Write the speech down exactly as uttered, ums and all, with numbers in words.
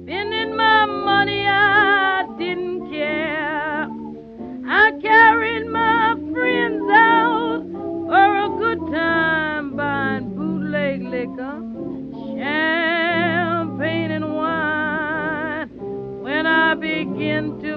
Spending my money, I didn't care. I carried my friends out for a good time, buying bootleg liquor, champagne and wine. When I begin to